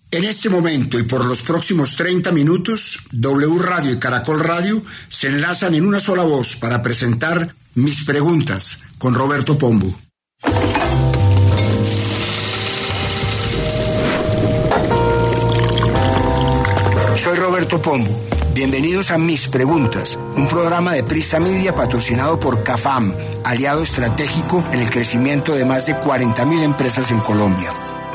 En este momento y por los próximos 30 minutos, W Radio y Caracol Radio se enlazan en una sola voz para presentar Mis Preguntas con Roberto Pombo. Soy Roberto Pombo. Bienvenidos a Mis Preguntas, un programa de Prisa Media patrocinado por CAFAM, aliado estratégico en el crecimiento de más de 40.000 empresas en Colombia.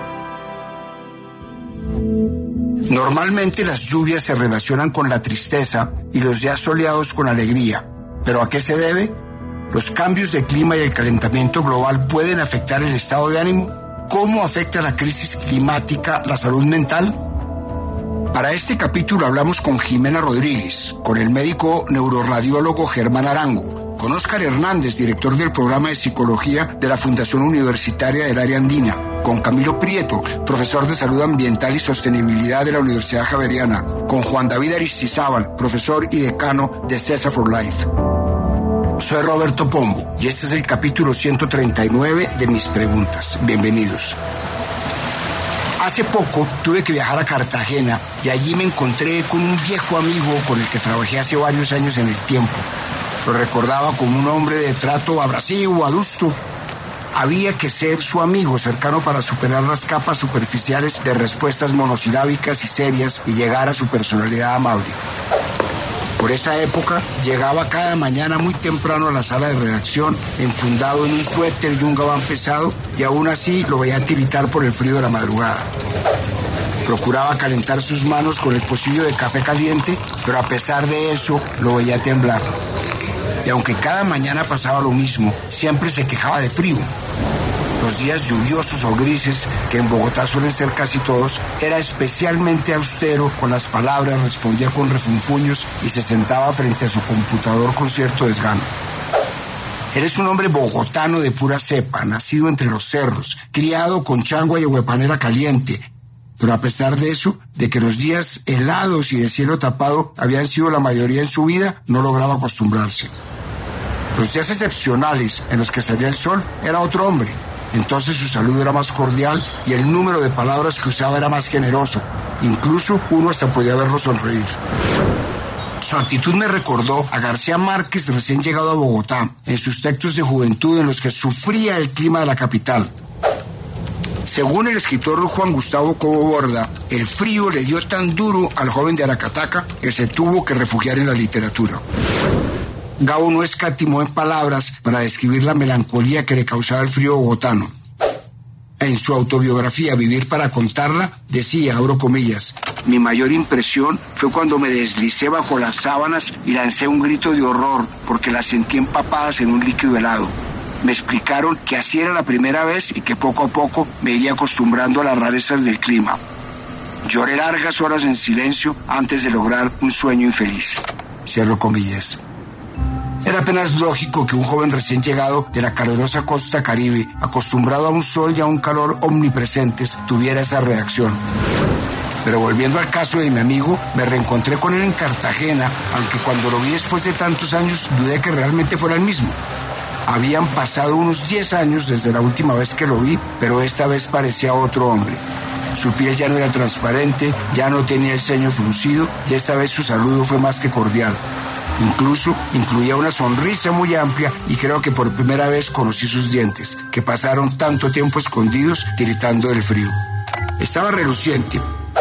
Normalmente las lluvias se relacionan con la tristeza y los días soleados con alegría. ¿Pero a qué se debe? ¿Los cambios de clima y el calentamiento global pueden afectar el estado de ánimo? ¿Cómo afecta la crisis climática la salud mental? Para este capítulo hablamos con Jimena Rodríguez, con el médico neuroradiólogo Germán Arango, con Óscar Hernández, director del programa de psicología de la Fundación Universitaria del Área Andina, con Camilo Prieto, profesor de Salud Ambiental y Sostenibilidad de la Universidad Javeriana, con Juan David Aristizábal, profesor y decano de CESA for Life. Soy Roberto Pombo y este es el capítulo 139 de Mis Preguntas. Bienvenidos. Hace poco tuve que viajar a Cartagena y allí me encontré con un viejo amigo con el que trabajé hace varios años en el tiempo. Lo recordaba como un hombre de trato abrasivo, adusto. Había que ser su amigo cercano para superar las capas superficiales de respuestas monosilábicas y serias y llegar a su personalidad amable. Por esa época, llegaba cada mañana muy temprano a la sala de redacción, enfundado en un suéter y un gabán pesado, y aún así lo veía tiritar por el frío de la madrugada. Procuraba calentar sus manos con el pocillo de café caliente, pero a pesar de eso, lo veía temblar. Y aunque cada mañana pasaba lo mismo, siempre se quejaba de frío. Los días lluviosos o grises, que en Bogotá suelen ser casi todos, era especialmente austero con las palabras, respondía con refunfuños y se sentaba frente a su computador con cierto desgano. Eres un hombre bogotano de pura cepa, nacido entre los cerros, criado con changua y huepanera caliente, pero a pesar de eso, de que los días helados y de cielo tapado habían sido la mayoría en su vida, no lograba acostumbrarse. Los días excepcionales en los que salía el sol era otro hombre. Entonces su salud era más cordial y el número de palabras que usaba era más generoso. Incluso uno hasta podía verlo sonreír. Su actitud me recordó a García Márquez recién llegado a Bogotá, en sus textos de juventud en los que sufría el clima de la capital. Según el escritor Juan Gustavo Cobo Borda, el frío le dio tan duro al joven de Aracataca que se tuvo que refugiar en la literatura. Gabo no escatimó en palabras para describir la melancolía que le causaba el frío bogotano. En su autobiografía Vivir para contarla, decía, abro comillas, mi mayor impresión fue cuando me deslicé bajo las sábanas y lancé un grito de horror porque las sentí empapadas en un líquido helado. Me explicaron que así era la primera vez y que poco a poco me iría acostumbrando a las rarezas del clima. Lloré largas horas en silencio antes de lograr un sueño infeliz. Cierro comillas. Era apenas lógico que un joven recién llegado de la calurosa costa caribe, acostumbrado a un sol y a un calor omnipresentes, tuviera esa reacción. Pero volviendo al caso de mi amigo, me reencontré con él en Cartagena, aunque cuando lo vi después de tantos años dudé que realmente fuera el mismo. Habían pasado unos 10 años desde la última vez que lo vi, pero esta vez parecía otro hombre. Su piel ya no era transparente, ya no tenía el ceño fruncido y esta vez su saludo fue más que cordial. Incluso incluía una sonrisa muy amplia y creo que por primera vez conocí sus dientes, que pasaron tanto tiempo escondidos tiritando del frío. Estaba reluciente.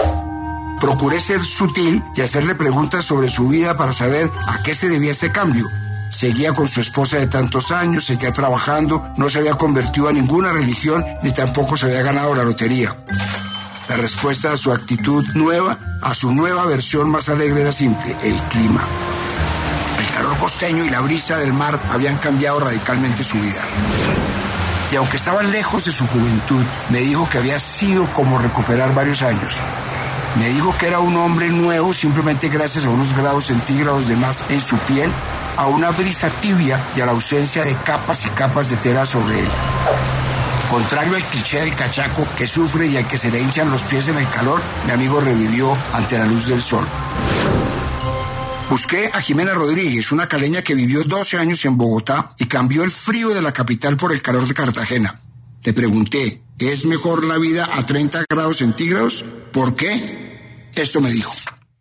Procuré ser sutil y hacerle preguntas sobre su vida para saber a qué se debía este cambio. Seguía con su esposa de tantos años, seguía trabajando, no se había convertido a ninguna religión ni tampoco se había ganado la lotería. La respuesta a su actitud nueva, a su nueva versión más alegre era simple, el clima. El calor costeño y la brisa del mar habían cambiado radicalmente su vida. Y aunque estaba lejos de su juventud, me dijo que había sido como recuperar varios años. Me dijo que era un hombre nuevo simplemente gracias a unos grados centígrados de más en su piel, a una brisa tibia y a la ausencia de capas y capas de tela sobre él. Contrario al cliché del cachaco que sufre y al que se le hinchan los pies en el calor, mi amigo revivió ante la luz del sol. Busqué a Jimena Rodríguez, una caleña que vivió 12 años en Bogotá y cambió el frío de la capital por el calor de Cartagena. Le pregunté, ¿Es mejor la vida a 30 grados centígrados? ¿Por qué? Esto me dijo.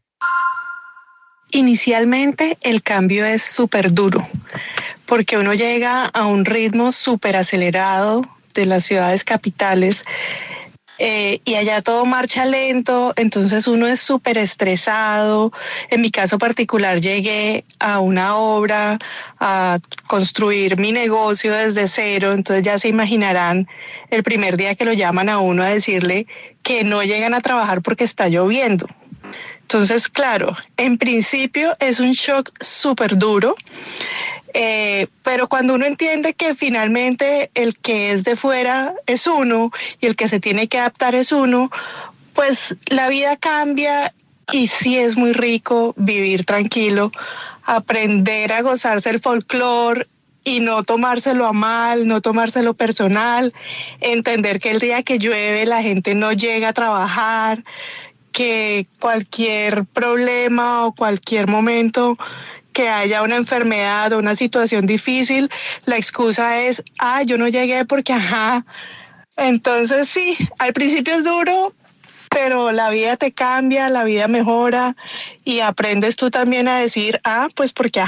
Inicialmente el cambio es súper duro, porque uno llega a un ritmo súper acelerado de las ciudades capitales y allá todo marcha lento, entonces uno es súper estresado. En mi caso particular llegué a una obra, a construir mi negocio desde cero, entonces ya se imaginarán el primer día que lo llaman a uno a decirle que no llegan a trabajar porque está lloviendo. Entonces, claro, en principio es un shock súper duro, pero cuando uno entiende que finalmente el que es de fuera es uno y el que se tiene que adaptar es uno, pues la vida cambia y sí es muy rico vivir tranquilo, aprender a gozarse el folclore y no tomárselo a mal, no tomárselo personal, entender que el día que llueve la gente no llega a trabajar, que cualquier problema o cualquier momento que haya una enfermedad o una situación difícil, la excusa es, yo no llegué porque Entonces sí, al principio es duro, pero la vida te cambia, la vida mejora y aprendes tú también a decir, pues porque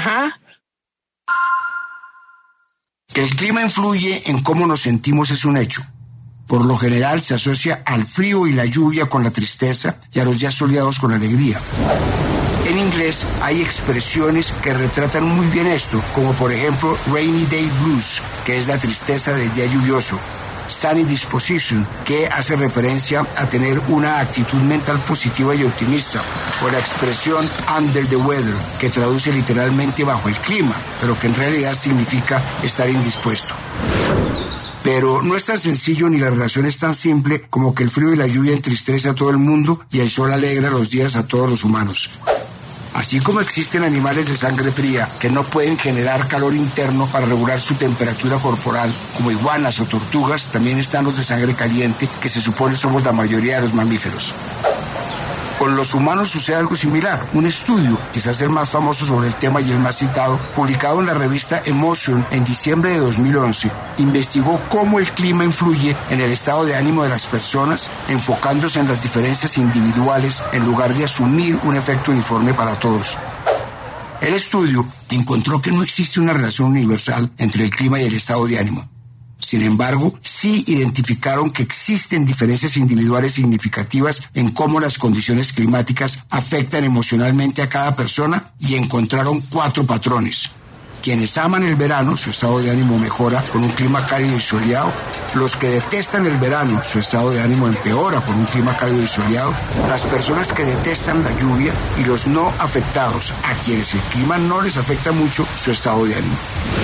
Que el clima influye en cómo nos sentimos es un hecho. Por lo general se asocia al frío y la lluvia con la tristeza y a los días soleados con alegría. En inglés hay expresiones que retratan muy bien esto, como por ejemplo Rainy Day Blues, que es la tristeza del día lluvioso. Sunny Disposition, que hace referencia a tener una actitud mental positiva y optimista. O la expresión Under the Weather, que traduce literalmente bajo el clima, pero que en realidad significa estar indispuesto. Pero no es tan sencillo ni la relación es tan simple como que el frío y la lluvia entristece a todo el mundo y el sol alegra los días a todos los humanos. Así como existen animales de sangre fría que no pueden generar calor interno para regular su temperatura corporal, como iguanas o tortugas, también están los de sangre caliente, que se supone somos la mayoría de los mamíferos. Con los humanos sucede algo similar. Un estudio, quizás el más famoso sobre el tema y el más citado, publicado en la revista Emotion en diciembre de 2011, investigó cómo el clima influye en el estado de ánimo de las personas, enfocándose en las diferencias individuales en lugar de asumir un efecto uniforme para todos. El estudio encontró que no existe una relación universal entre el clima y el estado de ánimo. Sin embargo, sí identificaron que existen diferencias individuales significativas en cómo las condiciones climáticas afectan emocionalmente a cada persona y encontraron 4 patrones. Quienes aman el verano, su estado de ánimo mejora con un clima cálido y soleado. Los que detestan el verano, su estado de ánimo empeora con un clima cálido y soleado. Las personas que detestan la lluvia y los no afectados, a quienes el clima no les afecta mucho, su estado de ánimo.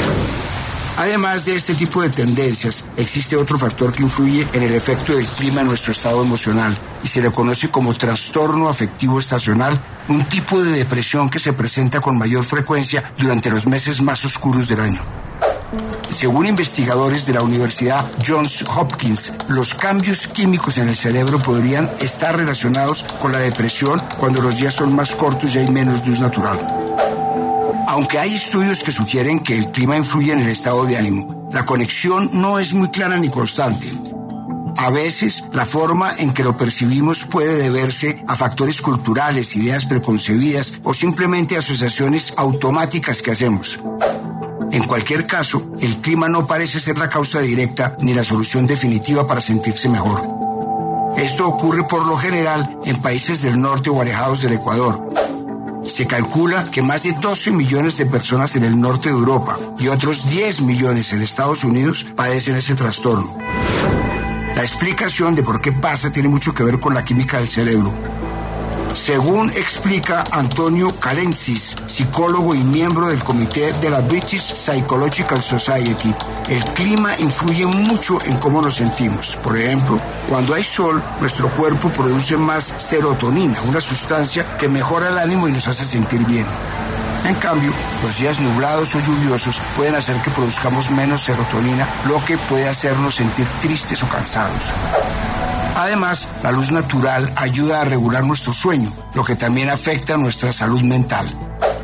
Además de este tipo de tendencias, existe otro factor que influye en el efecto del clima en nuestro estado emocional y se le conoce como trastorno afectivo estacional, un tipo de depresión que se presenta con mayor frecuencia durante los meses más oscuros del año. Según investigadores de la Universidad Johns Hopkins, los cambios químicos en el cerebro podrían estar relacionados con la depresión cuando los días son más cortos y hay menos luz natural. Aunque hay estudios que sugieren que el clima influye en el estado de ánimo, la conexión no es muy clara ni constante. A veces, la forma en que lo percibimos puede deberse a factores culturales, ideas preconcebidas o simplemente asociaciones automáticas que hacemos. En cualquier caso, el clima no parece ser la causa directa ni la solución definitiva para sentirse mejor. Esto ocurre por lo general en países del norte o alejados del Ecuador. Se calcula que más de 12 millones de personas en el norte de Europa y otros 10 millones en Estados Unidos padecen ese trastorno. La explicación de por qué pasa tiene mucho que ver con la química del cerebro. Según explica Antonio Kalentzis, psicólogo y miembro del comité de la British Psychological Society, el clima influye mucho en cómo nos sentimos. Por ejemplo, cuando hay sol, nuestro cuerpo produce más serotonina, una sustancia que mejora el ánimo y nos hace sentir bien. En cambio, los días nublados o lluviosos pueden hacer que produzcamos menos serotonina, lo que puede hacernos sentir tristes o cansados. Además, la luz natural ayuda a regular nuestro sueño, lo que también afecta nuestra salud mental.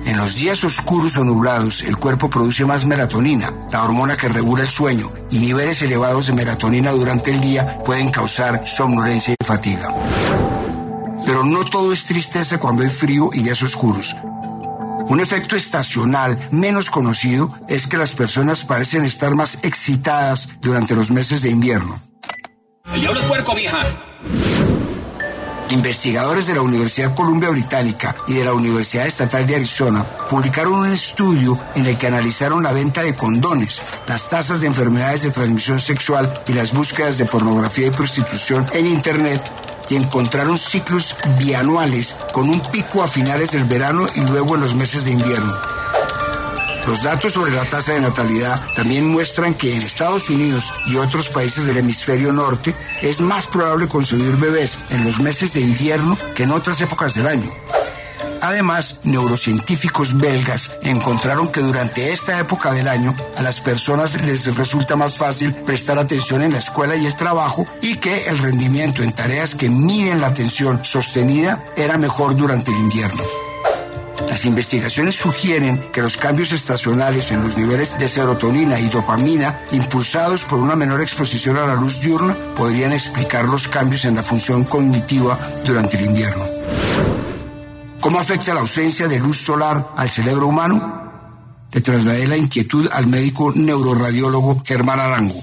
En los días oscuros o nublados, el cuerpo produce más melatonina, la hormona que regula el sueño, y niveles elevados de melatonina durante el día pueden causar somnolencia y fatiga. Pero no todo es tristeza cuando hay frío y días oscuros. Un efecto estacional menos conocido es que las personas parecen estar más excitadas durante los meses de invierno. El diablo es puerco, vieja. Investigadores de la Universidad Columbia Británica y de la Universidad Estatal de Arizona publicaron un estudio en el que analizaron la venta de condones, las tasas de enfermedades de transmisión sexual y las búsquedas de pornografía y prostitución en Internet, y encontraron ciclos bianuales con un pico a finales del verano y luego en los meses de invierno. Los datos sobre la tasa de natalidad también muestran que en Estados Unidos y otros países del hemisferio norte es más probable concebir bebés en los meses de invierno que en otras épocas del año. Además, neurocientíficos belgas encontraron que durante esta época del año a las personas les resulta más fácil prestar atención en la escuela y el trabajo, y que el rendimiento en tareas que miden la atención sostenida era mejor durante el invierno. Las investigaciones sugieren que los cambios estacionales en los niveles de serotonina y dopamina, impulsados por una menor exposición a la luz diurna, podrían explicar los cambios en la función cognitiva durante el invierno. ¿Cómo afecta la ausencia de luz solar al cerebro humano? Le trasladé la inquietud al médico neuroradiólogo Germán Arango.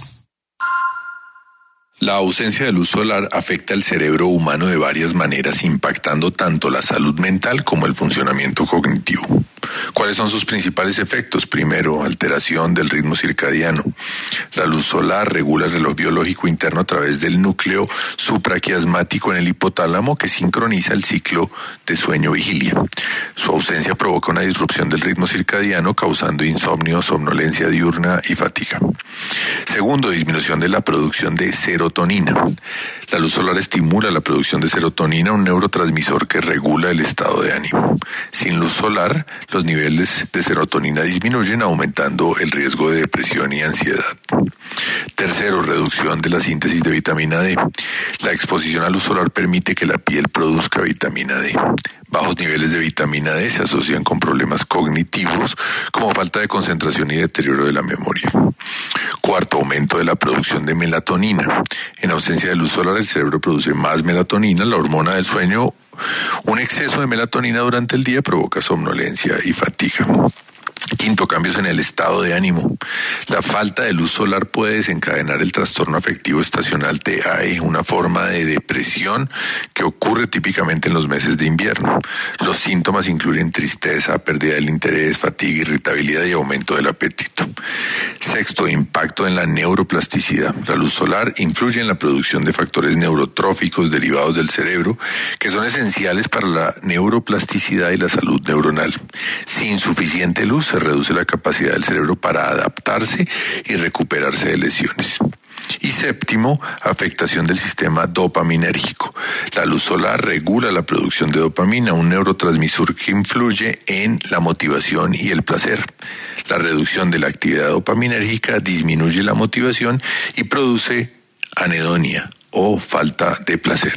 La ausencia de luz solar afecta el cerebro humano de varias maneras, impactando tanto la salud mental como el funcionamiento cognitivo. ¿Cuáles son sus principales efectos? Primero, alteración del ritmo circadiano. La luz solar regula el reloj biológico interno a través del núcleo supraquiasmático en el hipotálamo, que sincroniza el ciclo de sueño-vigilia. Su ausencia provoca una disrupción del ritmo circadiano, causando insomnio, somnolencia diurna y fatiga. Segundo, disminución de la producción de serotonina. La luz solar estimula la producción de serotonina, un neurotransmisor que regula el estado de ánimo. Sin luz solar, los niveles de serotonina disminuyen, aumentando el riesgo de depresión y ansiedad. Tercero, reducción de la síntesis de vitamina D. La exposición a luz solar permite que la piel produzca vitamina D. Bajos niveles de vitamina D se asocian con problemas cognitivos como falta de concentración y deterioro de la memoria. Cuarto, aumento de la producción de melatonina. En ausencia de luz solar, el cerebro produce más melatonina, la hormona del sueño. Un exceso de melatonina durante el día provoca somnolencia y fatiga. Quinto, cambios en el estado de ánimo. La falta de luz solar puede desencadenar el trastorno afectivo estacional TAE, una forma de depresión que ocurre típicamente en los meses de invierno. Los síntomas incluyen tristeza, pérdida del interés, fatiga, irritabilidad y aumento del apetito. Sexto, impacto en la neuroplasticidad. La luz solar influye en la producción de factores neurotróficos derivados del cerebro que son esenciales para la neuroplasticidad y la salud neuronal. Sin suficiente luz se reduce la capacidad del cerebro para adaptarse y recuperarse de lesiones. Y séptimo, afectación del sistema dopaminérgico. La luz solar regula la producción de dopamina, un neurotransmisor que influye en la motivación y el placer. La reducción de la actividad dopaminérgica disminuye la motivación y produce anedonia o falta de placer.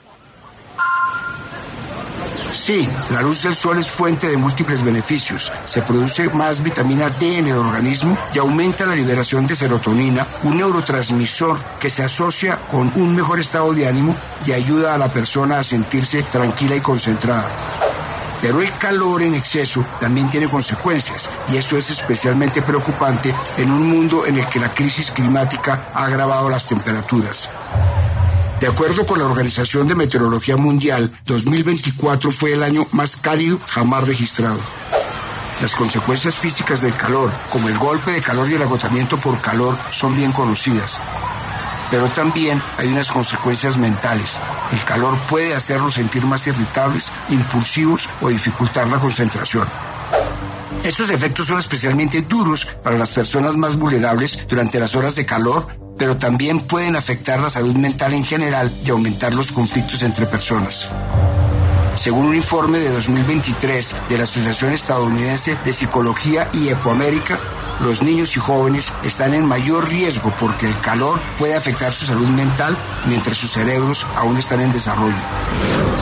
Sí, la luz del sol es fuente de múltiples beneficios. Se produce más vitamina D en el organismo y aumenta la liberación de serotonina, un neurotransmisor que se asocia con un mejor estado de ánimo y ayuda a la persona a sentirse tranquila y concentrada. Pero el calor en exceso también tiene consecuencias, y esto es especialmente preocupante en un mundo en el que la crisis climática ha agravado las temperaturas. De acuerdo con la Organización de Meteorología Mundial, 2024 fue el año más cálido jamás registrado. Las consecuencias físicas del calor, como el golpe de calor y el agotamiento por calor, son bien conocidas. Pero también hay unas consecuencias mentales. El calor puede hacernos sentir más irritables, impulsivos o dificultar la concentración. Estos efectos son especialmente duros para las personas más vulnerables durante las horas de calor, pero también pueden afectar la salud mental en general y aumentar los conflictos entre personas. Según un informe de 2023 de la Asociación Estadounidense de Psicología y Ecoamérica, los niños y jóvenes están en mayor riesgo porque el calor puede afectar su salud mental mientras sus cerebros aún están en desarrollo.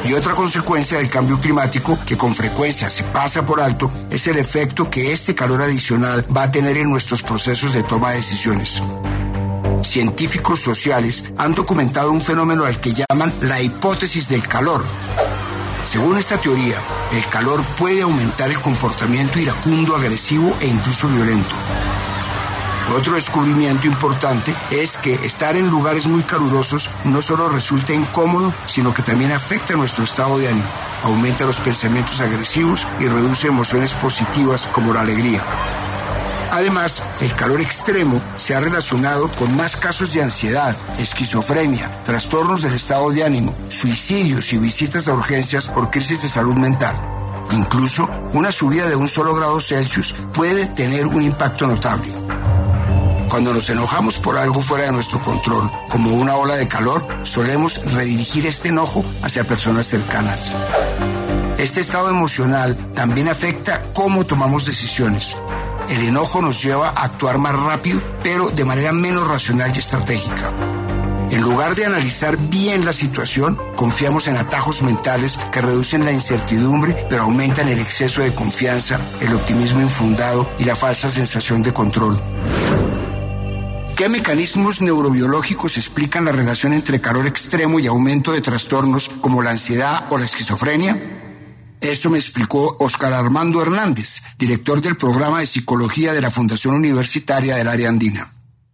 Y otra consecuencia del cambio climático que con frecuencia se pasa por alto es el efecto que este calor adicional va a tener en nuestros procesos de toma de decisiones. Científicos sociales han documentado un fenómeno al que llaman la hipótesis del calor. Según esta teoría, el calor puede aumentar el comportamiento iracundo, agresivo e incluso violento. Otro descubrimiento importante es que estar en lugares muy calurosos no solo resulta incómodo, sino que también afecta nuestro estado de ánimo, aumenta los pensamientos agresivos y reduce emociones positivas como la alegría. Además, el calor extremo se ha relacionado con más casos de ansiedad, esquizofrenia, trastornos del estado de ánimo, suicidios y visitas a urgencias por crisis de salud mental. Incluso, una subida de 1 grado Celsius puede tener un impacto notable. Cuando nos enojamos por algo fuera de nuestro control, como una ola de calor, solemos redirigir este enojo hacia personas cercanas. Este estado emocional también afecta cómo tomamos decisiones. El enojo nos lleva a actuar más rápido, pero de manera menos racional y estratégica. En lugar de analizar bien la situación, confiamos en atajos mentales que reducen la incertidumbre, pero aumentan el exceso de confianza, el optimismo infundado y la falsa sensación de control. ¿Qué mecanismos neurobiológicos explican la relación entre calor extremo y aumento de trastornos como la ansiedad o la esquizofrenia? Esto me explicó Óscar Armando Hernández, director del programa de psicología de la Fundación Universitaria del Área Andina.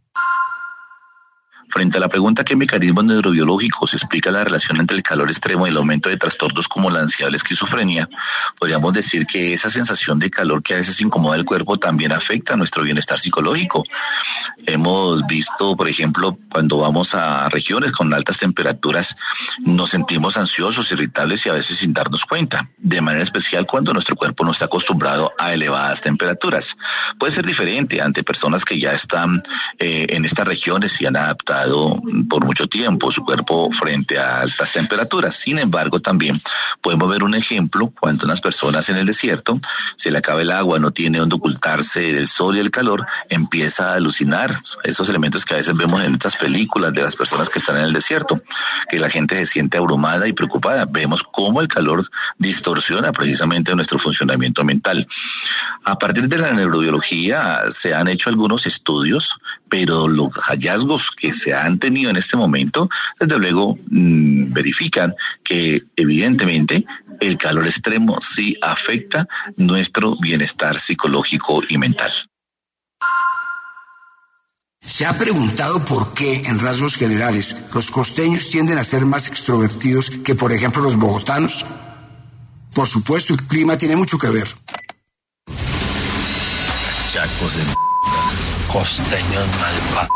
Frente a la pregunta ¿qué mecanismos neurobiológicos explica la relación entre el calor extremo y el aumento de trastornos como la ansiedad o la esquizofrenia? Podríamos decir que esa sensación de calor que a veces incomoda el cuerpo también afecta a nuestro bienestar psicológico. Hemos visto, por ejemplo, cuando vamos a regiones con altas temperaturas, nos sentimos ansiosos, irritables y a veces sin darnos cuenta, de manera especial cuando nuestro cuerpo no está acostumbrado a elevadas temperaturas. Puede ser diferente ante personas que ya están en estas regiones y han adaptado por mucho tiempo su cuerpo frente a altas temperaturas. Sin embargo, también podemos ver un ejemplo cuando unas personas en el desierto se le acaba el agua, no tiene donde ocultarse del sol y el calor, empieza a alucinar esos elementos que a veces vemos en estas películas de las personas que están en el desierto, que la gente se siente abrumada y preocupada. Vemos cómo el calor distorsiona precisamente nuestro funcionamiento mental. A partir de la neurobiología se han hecho algunos estudios, pero los hallazgos que se han tenido en este momento, desde luego, verifican que evidentemente el calor extremo sí afecta nuestro bienestar psicológico y mental. ¿Se ha preguntado por qué, en rasgos generales, los costeños tienden a ser más extrovertidos que, por ejemplo, los bogotanos? Por supuesto, el clima tiene mucho que ver. Chacos de costeños malvados.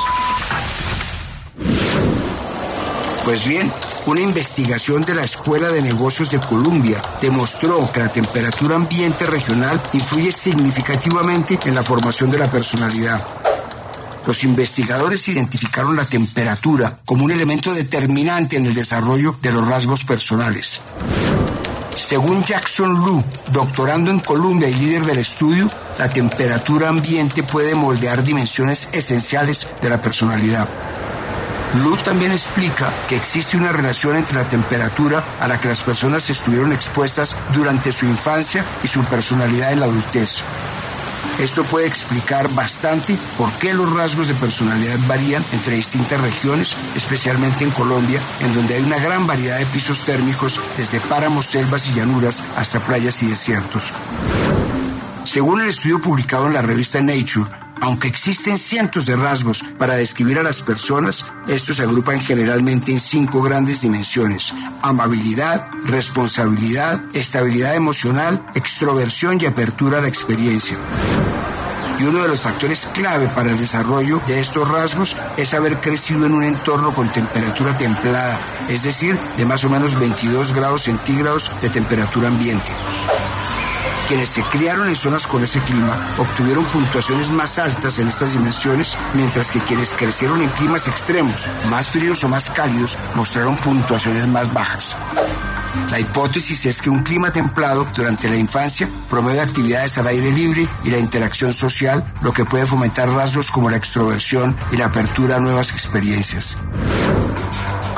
Pues bien, una investigación de la Escuela de Negocios de Columbia demostró que la temperatura ambiente regional influye significativamente en la formación de la personalidad. Los investigadores identificaron la temperatura como un elemento determinante en el desarrollo de los rasgos personales. Según Jackson Lu, doctorando en Columbia y líder del estudio, la temperatura ambiente puede moldear dimensiones esenciales de la personalidad. Lu también explica que existe una relación entre la temperatura a la que las personas estuvieron expuestas durante su infancia y su personalidad en la adultez. Esto puede explicar bastante por qué los rasgos de personalidad varían entre distintas regiones, especialmente en Colombia, en donde hay una gran variedad de pisos térmicos, desde páramos, selvas y llanuras hasta playas y desiertos. Según el estudio publicado en la revista Nature, aunque existen cientos de rasgos para describir a las personas, estos se agrupan generalmente en 5 grandes dimensiones: amabilidad, responsabilidad, estabilidad emocional, extroversión y apertura a la experiencia. Y uno de los factores clave para el desarrollo de estos rasgos es haber crecido en un entorno con temperatura templada, es decir, de más o menos 22 grados centígrados de temperatura ambiente. Quienes se criaron en zonas con ese clima obtuvieron puntuaciones más altas en estas dimensiones, mientras que quienes crecieron en climas extremos, más fríos o más cálidos, mostraron puntuaciones más bajas. La hipótesis es que un clima templado durante la infancia promueve actividades al aire libre y la interacción social, lo que puede fomentar rasgos como la extroversión y la apertura a nuevas experiencias.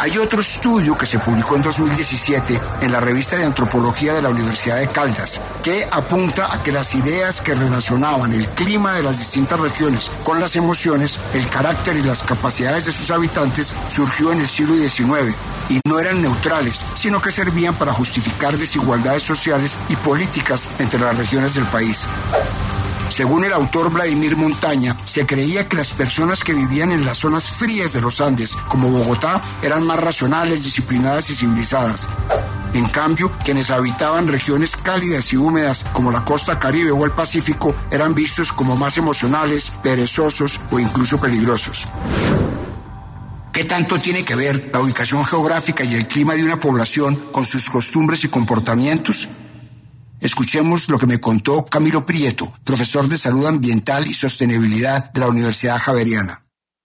Hay otro estudio que se publicó en 2017 en la revista de Antropología de la Universidad de Caldas, que apunta a que las ideas que relacionaban el clima de las distintas regiones con las emociones, el carácter y las capacidades de sus habitantes surgió en el siglo XIX y no eran neutrales, sino que servían para justificar desigualdades sociales y políticas entre las regiones del país. Según el autor Vladimir Montaña, se creía que las personas que vivían en las zonas frías de los Andes, como Bogotá, eran más racionales, disciplinadas y civilizadas. En cambio, quienes habitaban regiones cálidas y húmedas, como la costa Caribe o el Pacífico, eran vistos como más emocionales, perezosos o incluso peligrosos. ¿Qué tanto tiene que ver la ubicación geográfica y el clima de una población con sus costumbres y comportamientos? Escuchemos lo que me contó Camilo Prieto, profesor de Salud Ambiental y Sostenibilidad de la Universidad Javeriana.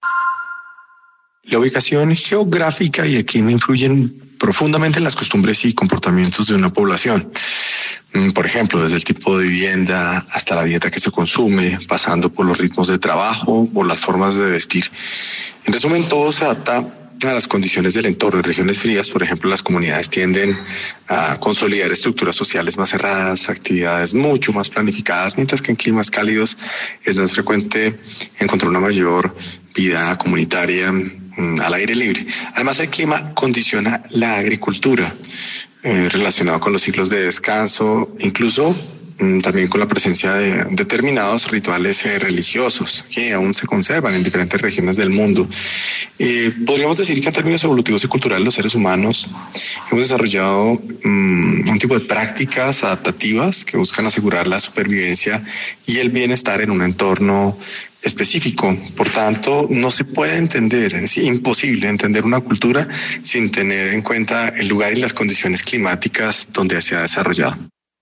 La ubicación geográfica y el clima influyen profundamente en las costumbres y comportamientos de una población. Por ejemplo, desde el tipo de vivienda hasta la dieta que se consume, pasando por los ritmos de trabajo o las formas de vestir. En resumen, todo se adapta a las condiciones del entorno. En regiones frías, por ejemplo, las comunidades tienden a consolidar estructuras sociales más cerradas, actividades mucho más planificadas, mientras que en climas cálidos es más frecuente encontrar una mayor vida comunitaria al aire libre. Además, el clima condiciona la agricultura, relacionado con los ciclos de descanso, incluso también con la presencia de determinados rituales religiosos que aún se conservan en diferentes regiones del mundo. Podríamos decir que en términos evolutivos y culturales los seres humanos hemos desarrollado un tipo de prácticas adaptativas que buscan asegurar la supervivencia y el bienestar en un entorno específico. Por tanto, no se puede entender, es imposible entender una cultura sin tener en cuenta el lugar y las condiciones climáticas donde se ha desarrollado.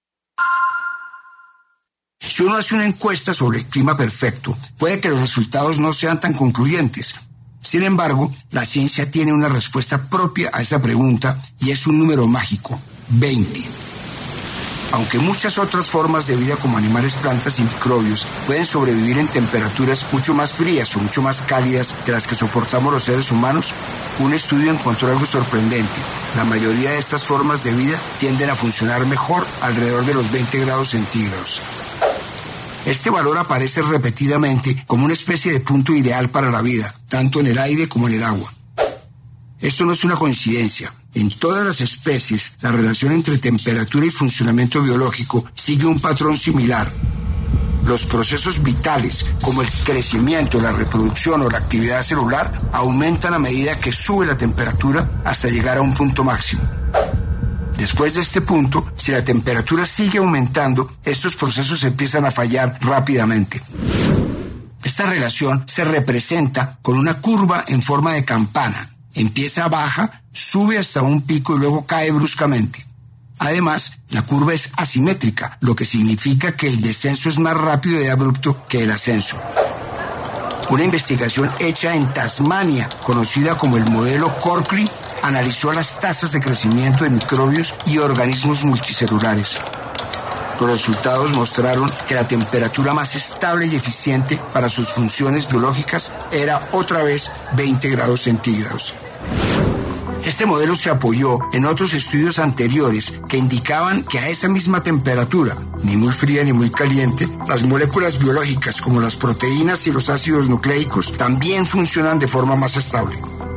Si uno hace una encuesta sobre el clima perfecto, puede que los resultados no sean tan concluyentes. Sin embargo, la ciencia tiene una respuesta propia a esa pregunta y es un número mágico, 20. Aunque muchas otras formas de vida como animales, plantas y microbios pueden sobrevivir en temperaturas mucho más frías o mucho más cálidas que las que soportamos los seres humanos, un estudio encontró algo sorprendente. La mayoría de estas formas de vida tienden a funcionar mejor alrededor de los 20 grados centígrados. Este valor aparece repetidamente como una especie de punto ideal para la vida, tanto en el aire como en el agua. Esto no es una coincidencia. En todas las especies, la relación entre temperatura y funcionamiento biológico sigue un patrón similar. Los procesos vitales, como el crecimiento, la reproducción o la actividad celular, aumentan a medida que sube la temperatura hasta llegar a un punto máximo. Después de este punto, si la temperatura sigue aumentando, estos procesos empiezan a fallar rápidamente. Esta relación se representa con una curva en forma de campana. Empieza baja, sube hasta un pico y luego cae bruscamente. Además, la curva es asimétrica, lo que significa que el descenso es más rápido y abrupto que el ascenso. Una investigación hecha en Tasmania, conocida como el modelo Corkley, analizó las tasas de crecimiento de microbios y organismos multicelulares. Los resultados mostraron que la temperatura más estable y eficiente para sus funciones biológicas era otra vez 20 grados centígrados. Este modelo se apoyó en otros estudios anteriores que indicaban que a esa misma temperatura, ni muy fría ni muy caliente, las moléculas biológicas como las proteínas y los ácidos nucleicos también funcionan de forma más estable.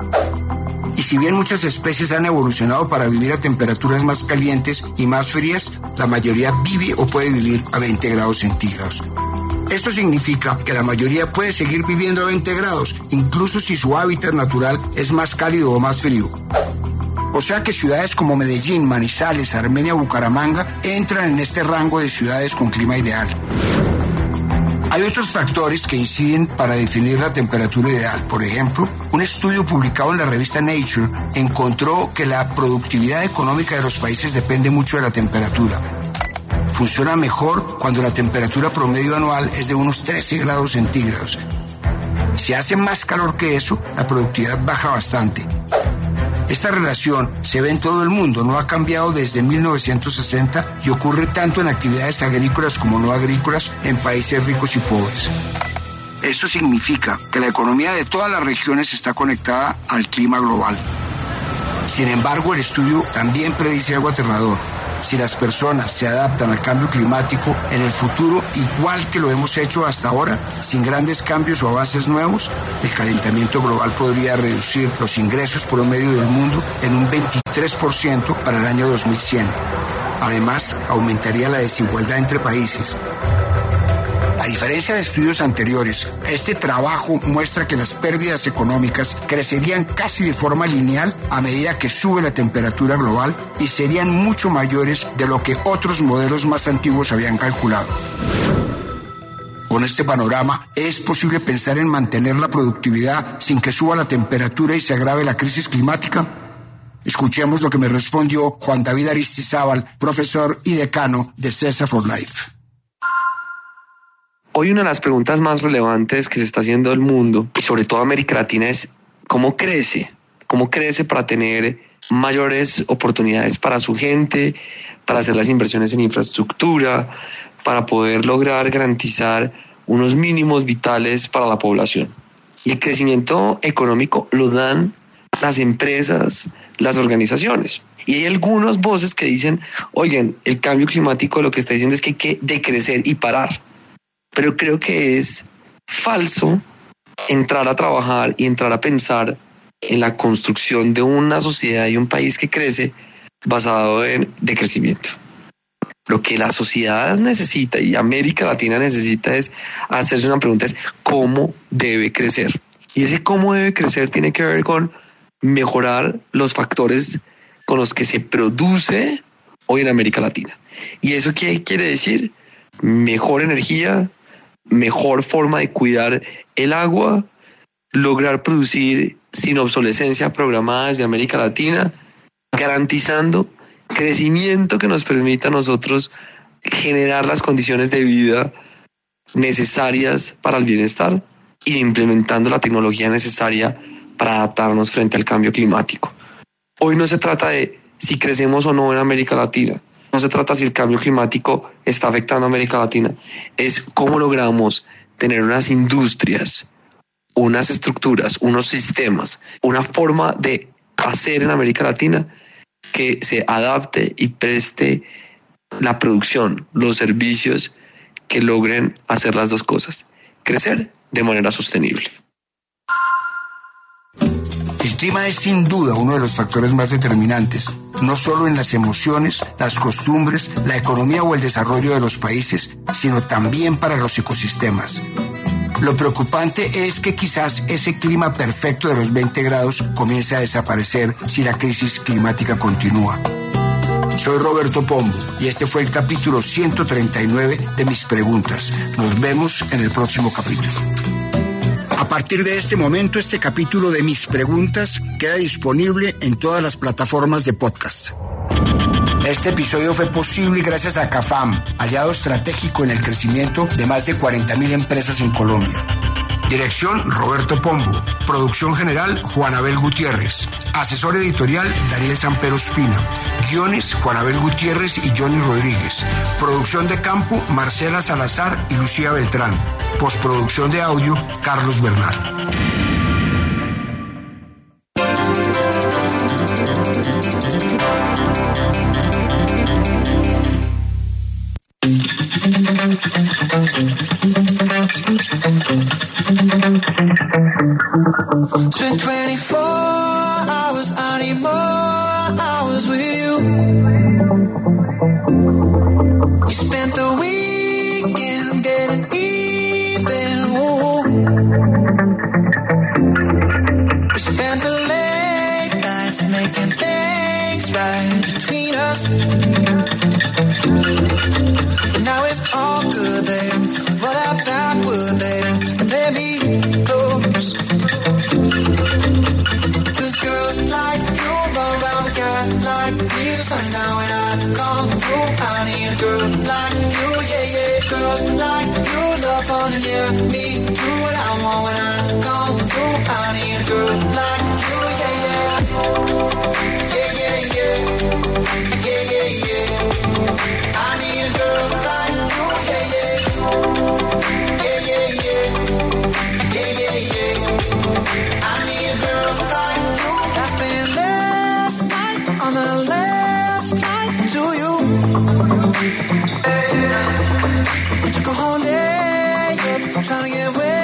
Y si bien muchas especies han evolucionado para vivir a temperaturas más calientes y más frías, la mayoría vive o puede vivir a 20 grados centígrados. Esto significa que la mayoría puede seguir viviendo a 20 grados, incluso si su hábitat natural es más cálido o más frío. O sea que ciudades como Medellín, Manizales, Armenia o Bucaramanga entran en este rango de ciudades con clima ideal. Hay otros factores que inciden para definir la temperatura ideal. Por ejemplo, un estudio publicado en la revista Nature encontró que la productividad económica de los países depende mucho de la temperatura. Funciona mejor cuando la temperatura promedio anual es de unos 13 grados centígrados. Si hace más calor que eso, la productividad baja bastante. Esta relación se ve en todo el mundo, no ha cambiado desde 1960 y ocurre tanto en actividades agrícolas como no agrícolas en países ricos y pobres. Eso significa que la economía de todas las regiones está conectada al clima global. Sin embargo, el estudio también predice algo aterrador. Si las personas se adaptan al cambio climático en el futuro, igual que lo hemos hecho hasta ahora, sin grandes cambios o avances nuevos, el calentamiento global podría reducir los ingresos promedio del mundo en un 23% para el año 2100. Además, aumentaría la desigualdad entre países. A diferencia de estudios anteriores, este trabajo muestra que las pérdidas económicas crecerían casi de forma lineal a medida que sube la temperatura global y serían mucho mayores de lo que otros modelos más antiguos habían calculado. Con este panorama, ¿es posible pensar en mantener la productividad sin que suba la temperatura y se agrave la crisis climática? Escuchemos lo que me respondió Juan David Aristizábal, profesor y decano de CESA for Life. Hoy una de las preguntas más relevantes que se está haciendo el mundo, y sobre todo América Latina, es ¿cómo crece? ¿Cómo crece para tener mayores oportunidades para su gente, para hacer las inversiones en infraestructura, para poder lograr garantizar unos mínimos vitales para la población? Y el crecimiento económico lo dan las empresas, las organizaciones. Y hay algunas voces que dicen, oigan, el cambio climático lo que está diciendo es que hay que decrecer y parar. Pero creo que es falso entrar a trabajar y entrar a pensar en la construcción de una sociedad y un país que crece basado en decrecimiento. Lo que la sociedad necesita y América Latina necesita es hacerse una pregunta, es ¿cómo debe crecer? Y ese cómo debe crecer tiene que ver con mejorar los factores con los que se produce hoy en América Latina. ¿Y eso qué quiere decir? Mejor energía, mejor forma de cuidar el agua, lograr producir sin obsolescencia programada desde América Latina, garantizando crecimiento que nos permita a nosotros generar las condiciones de vida necesarias para el bienestar y implementando la tecnología necesaria para adaptarnos frente al cambio climático. Hoy no se trata de si crecemos o no en América Latina. No se trata si el cambio climático está afectando a América Latina. Es cómo logramos tener unas industrias, unas estructuras, unos sistemas, una forma de hacer en América Latina que se adapte y preste la producción, los servicios que logren hacer las dos cosas. Crecer de manera sostenible. El clima es sin duda uno de los factores más determinantes, no solo en las emociones, las costumbres, la economía o el desarrollo de los países, sino también para los ecosistemas. Lo preocupante es que quizás ese clima perfecto de los 20 grados comience a desaparecer si la crisis climática continúa. Soy Roberto Pombo y este fue el capítulo 139 de Mis Preguntas. Nos vemos en el próximo capítulo. A partir de este momento, este capítulo de Mis Preguntas queda disponible en todas las plataformas de podcast. Este episodio fue posible gracias a CAFAM, aliado estratégico en el crecimiento de más de 40.000 empresas en Colombia. Dirección, Roberto Pombo. Producción general, Juan Abel Gutiérrez. Asesor editorial, Daniel Sampero Espina. Guiones, Juan Abel Gutiérrez y Johnny Rodríguez. Producción de campo, Marcela Salazar y Lucía Beltrán. Postproducción de audio, Carlos Bernal. Spent 24 hours, I need more hours with you. You spent the weekend getting even. Ooh. We spent the late nights making things right between us. But now it's all good, babe. Roll out that wood, babe, and let me close. Cause girls like you run around with guys like me. So now when I come through, I need a girl like you, yeah, yeah. Girls like you love fun, yeah. Me do what I want when I come through. I need a girl like you, yeah, yeah. Yeah, yeah, yeah. Yeah, yeah, yeah. I need a girl like you, yeah, yeah. Yeah, yeah, yeah. Yeah, yeah, yeah. I need a girl like you. I spent less It took a whole day, yeah, trying to get away.